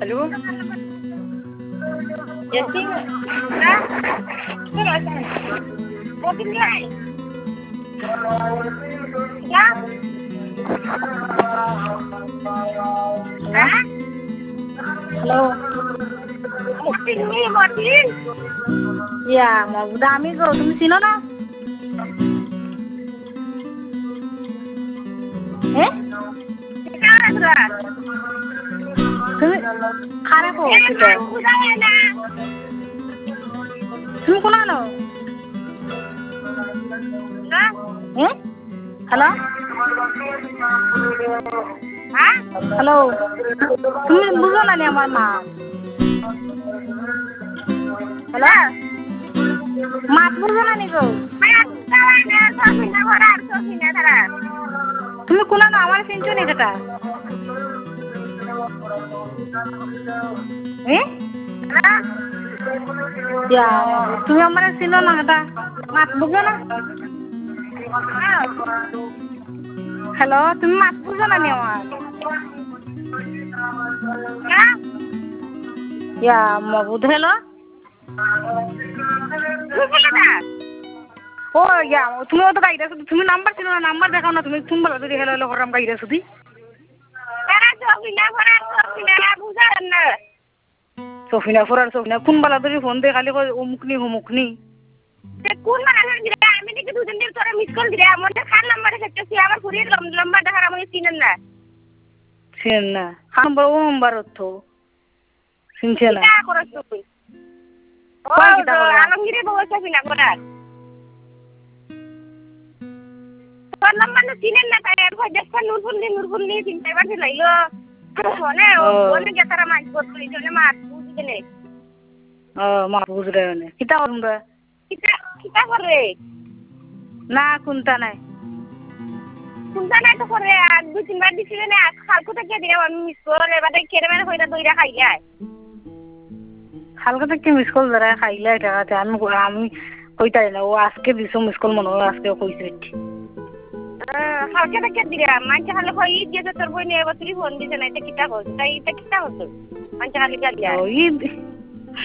Alo? Yasin? Ha? Sino saan? Botin niya eh. Ya? Ha? Hello? Botin niya, botin. Yeah, dami ko. তুমি চিনো না? তুমি খারাপ হো সেটা তুমি কোনানো হ্যালো হ্যালো তুমি বুঝো না নি আমার নাম হ্যালো মাত বুঝো না নি গো তুমি কোনানো আমার চিনছো নি সেটা তুমি আমার চিনো না এটা মাত বুঝো না হ্যালো তুমি মাত বুঝো না নি আমার মবুদ হ্যালো ও তুমি তো গাইরা তুমি নাম্বার ছিল না নাম্বার দেখাও না তুমি ফোন বলা যদি হ্যালো হ্যালো করাম গাইরা শুধু সফিনা ফোরার সফিনা কোন বালা ধরে ফোন দে খালি অমুকনি হুমুকনি কোন মানুষ দিরা আমি দেখি দুদিন দিন তোরা মিস কল দিরা আমাদের খান নাম্বারে সেটা আমার ফুরিয়ে লম্বা দেখার আমি চিনেন না খান নম্বর ও নম্বর তো চিনছে না কি করছ তুই ও আলমগীরে বউছে বিনা করার তোর নাম্বার না চিনেন না তাই আর দেখছ নুরপুল্লি চিন্তা করতে লাইলো ফোনে ওনে গেতারা মাছ করতে জন্য মাছ বুঝি নে মা বুঝরে না কিটা করুমরা কিটা করে না কোনটা নাই তো করে আর দুই তিনবার দিছিলে না খালকো থেকে দিয়ে আমি মিস করে এবারে কেড়ে মেরে হইরা দইরা খাইলাই হালকা থেকে মিস কল ধরা খাইলে টাকাতে আমি কইতাই না ও আজকে দিছো মিস কল মনে হয় আজকে কইছে হালকা থেকে দিরা মানছে খালি কই ঈদ দিয়ে তোর বই নিয়ে বছরই ফোন দিছে না এটা কিটা করছ তাই এটা কিটা হতো মানছে খালি গালিয়া